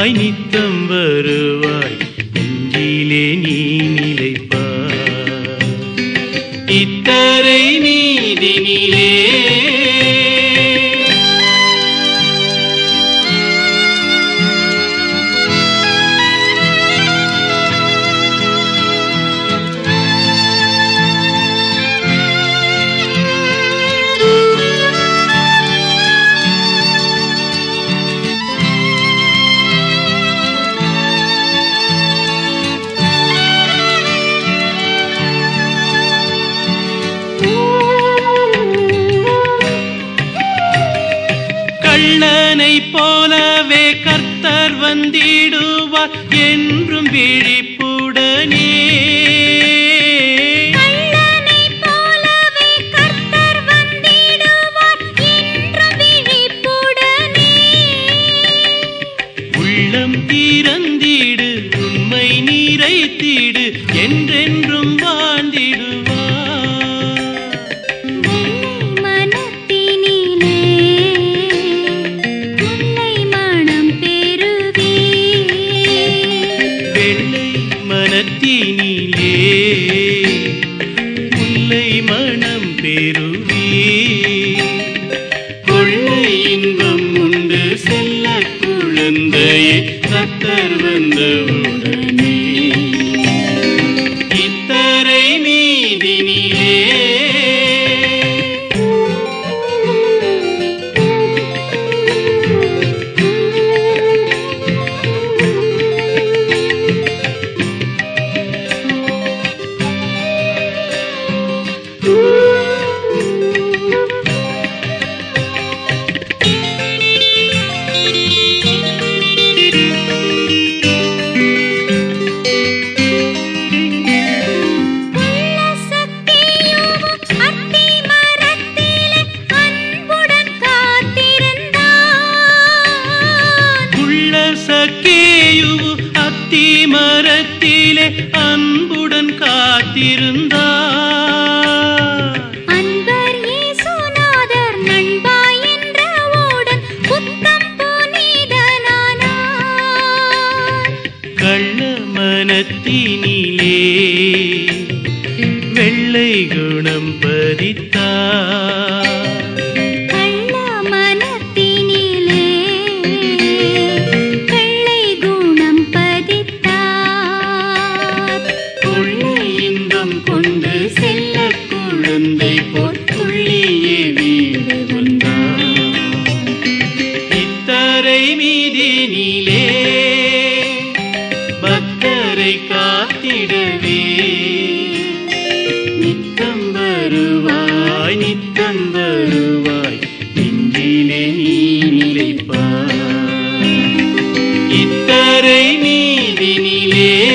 வருவாய் நித்தம் வருவாய் நெஞ்சிலே நீ நிலைப்பாய் இத்தரை மீதினிலே கள்ளனை போலவே கர்த்தர் வந்திடுவார் என்றும் விழிப்புடனே கள்ளனை போலவே கர்த்தர் வந்திடுவார் என்றும் விழிப்புடனே உள்ளம் திறந்திடு உண்மை நிறைத்திடு என்றென்றும் வாழ்ந்திடுவார் மனத்தினிலே முல்லை மனம் பெறுவே கொள்ளை இன்பம் உண்டு செல்ல குழந்தையே கர்த்தர் வந்தவுடனே இத்தரை மீதினிலே சக்கேயுவு அத்தி மரத்திலே அன்புடன் காத்திருந்தார் அன்பர் இயேசுநாதர் நண்பா என்றவுடன் புத்தம் புனிதனானார் கள்ள மனத்தினிலே வெள்ளை குணம் பதித்தார் கொண்டு செல்ல குழந்தை பொற்குள்ளியே வீடு வந்தார் இத்தரை மீதினிலே பக்தரை காத்திடவே நித்தம் வருவாய் நித்தம் வருவாய் நெஞ்சிலே நீ நிலைப்பாய் இத்தரை மீதினிலே